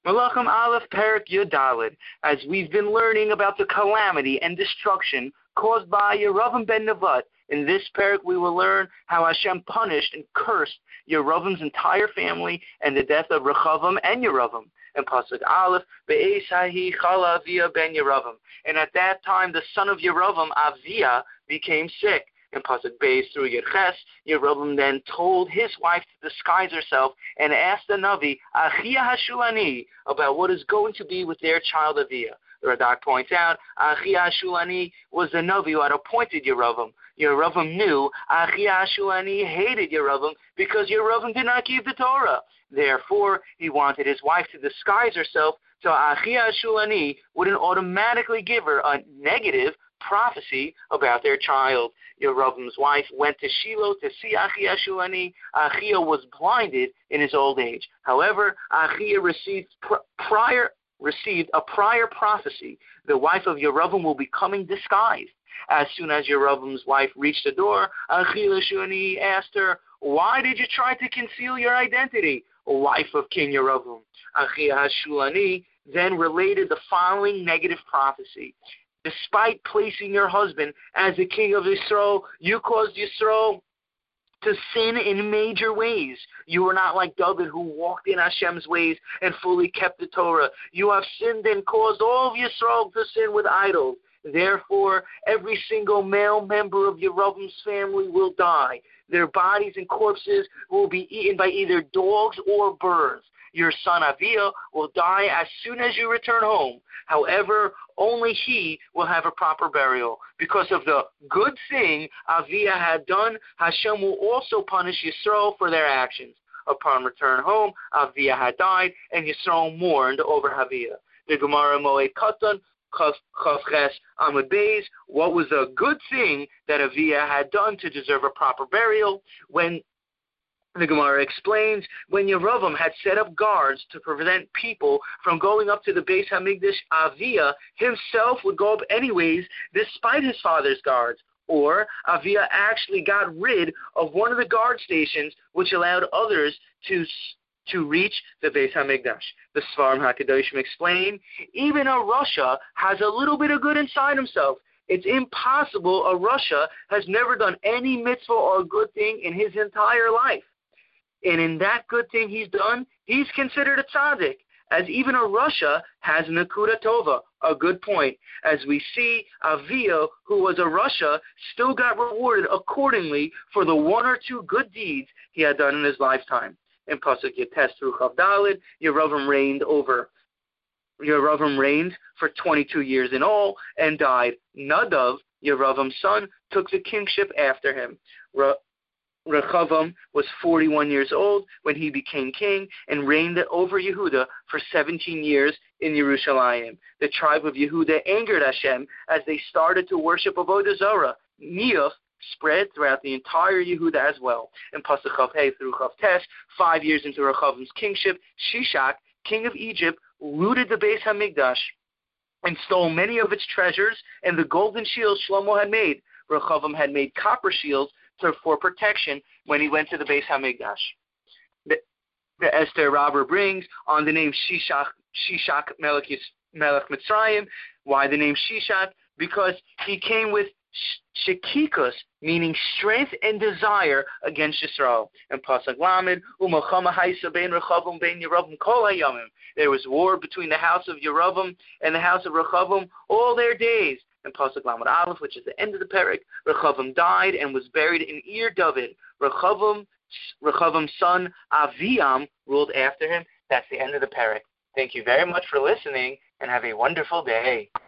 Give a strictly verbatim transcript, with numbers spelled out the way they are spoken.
Malachim Aleph Perik Yudalid, as we've been learning about the calamity and destruction caused by Yerovam ben Nevat. In this parak, we will learn how Hashem punished and cursed Yerovam's entire family and the death of Rechavam and Yerovam. And Pasuk Aleph, Be'ez hahi chala Avia ben Yerovam. And at that time, the son of Yerovam, Avia, became sick. And Pasuk Beis through Yerches, Yerovam then told his wife to disguise herself and asked the Navi, Achia Hashulani, about what is going to be with their child Avia. The Radak points out, Achia Hashulani was the Navi who had appointed Yerovam. Yerovam knew Achia Hashulani hated Yerovam because Yerovam did not keep the Torah. Therefore, he wanted his wife to disguise herself so Achia Hashulani wouldn't automatically give her a negative prophecy about their child. Yerovam's wife went to Shiloh to see Achia Hashulani. Achia was blinded in his old age. However, Achia received pr- prior received a prior prophecy. The wife of Yerovam will be coming disguised. As soon as Yerovam's wife reached the door, Achia Hashulani asked her, "Why did you try to conceal your identity, wife of King Yerovam?" Achia Hashulani then related the following negative prophecy. Despite placing your husband as the king of Yisrael, you caused Yisrael to sin in major ways. You were not like David, who walked in Hashem's ways and fully kept the Torah. You have sinned and caused all of Yisrael to sin with idols. Therefore, every single male member of Yerovam's family will die. Their bodies and corpses will be eaten by either dogs or birds. Your son Avia will die as soon as you return home. However, only he will have a proper burial. Because of the good thing Avia had done, Hashem will also punish Yisrael for their actions. Upon return home, Avia had died, and Yisrael mourned over Avia. The Gemara Moed Katan, Chavches Amud Beis, what was the good thing that Avia had done to deserve a proper burial? When the Gemara explains, when Yerovam had set up guards to prevent people from going up to the Beis Hamikdash, Avia himself would go up anyways, despite his father's guards. Or Avia actually got rid of one of the guard stations, which allowed others to to reach the Beis Hamikdash. The Svarim HaKadoshim explain, even a Rasha has a little bit of good inside himself. It's impossible a Rasha has never done any mitzvah or good thing in his entire life. And in that good thing he's done, he's considered a tzaddik, as even a Rasha has an akuda tova, a good point. As we see, Avia, who was a Rasha, still got rewarded accordingly for the one or two good deeds he had done in his lifetime. In Pasuk Yates through Chav Daled, Yerovam reigned over. Yerovam reigned for twenty-two years in all and died. Nadav, Yerovam's son, took the kingship after him. Re- Rechavam was forty-one years old when he became king and reigned over Yehuda for seventeen years in Yerushalayim. The tribe of Yehuda angered Hashem as they started to worship Avodah Zarah. Niyach spread throughout the entire Yehuda as well. In Pasuk Chav Hey through Chav Tes, five years into Rechavam's kingship, Shishak, king of Egypt, looted the Beis Hamikdash and stole many of its treasures and the golden shields Shlomo had made. Rechavam had made copper shields for protection when he went to the Beis Hamikdash. The, the Esther Robber brings on the name Shishak, Shishak Melech, Melech Mitzrayim. Why the name Shishak? Because he came with shekikus, meaning strength and desire against Yisrael. And Pasuk Lamed, U'malchama haisa bein Rechavam bein Yerovam kol hayamim. There was war between the house of Yerovam and the house of Rechavam all their days. And Pasuk Lamed Aleph, which is the end of the parak, Rechavam died and was buried in Ir David. Rechavam, Rechavam's son Aviam ruled after him. That's the end of the parak. Thank you very much for listening, and have a wonderful day.